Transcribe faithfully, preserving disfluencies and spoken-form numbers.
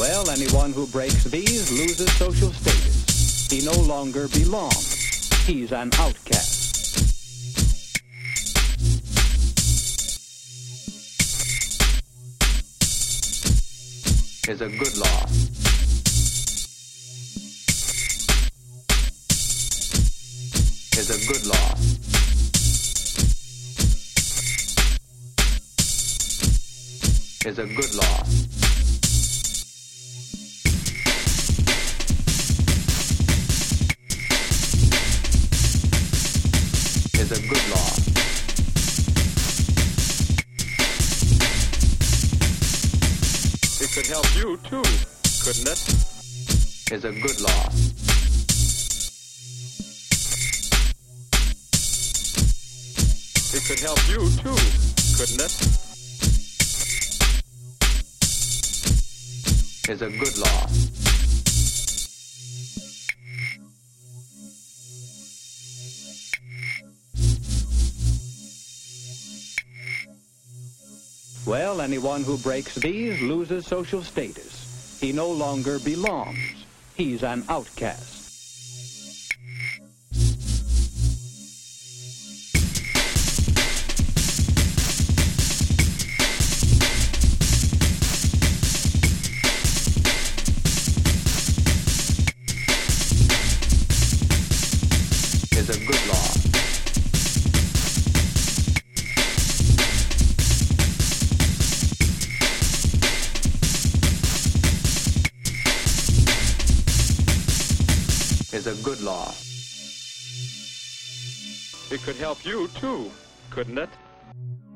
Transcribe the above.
Well, anyone who breaks these loses social status. He no longer belongs. He's an outcast. Is a good law. Is a good law. Is a good law. Is a good law. It could help you too, couldn't it? Is a good law. It could help you too, couldn't it? Is a good law. Well, anyone who breaks these loses social status. He no longer belongs. He's an outcast. Is a good law. Is a good law. It could help you too, couldn't it?